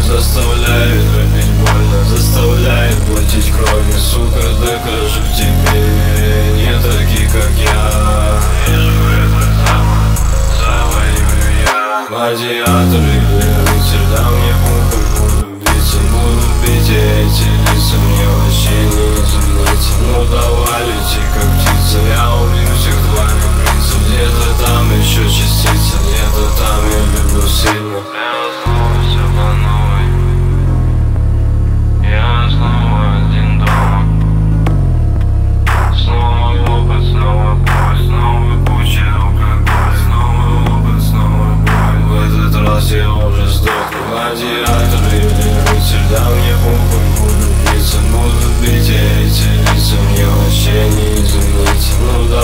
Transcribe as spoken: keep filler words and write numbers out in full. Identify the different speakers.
Speaker 1: Заставляет любить больно, заставляет платить кровью. Сука, докажу тебе, не такие, как я. Вижу этот запах, завоюю я. Гладиатор или рыцарь, да мне похуй, буду биться. Буду бить эти лица, мне вообще не извиниться. Ну давай лети, как птица, я убью всех твоих принцев. Где-то там еще частица, где-то там я люблю сильно. Я уже сдохну. Гладиатор или рыцарь, да мне похуй, буду биться. Буду бить эти лица, мне вообще не извиниться. Ну да.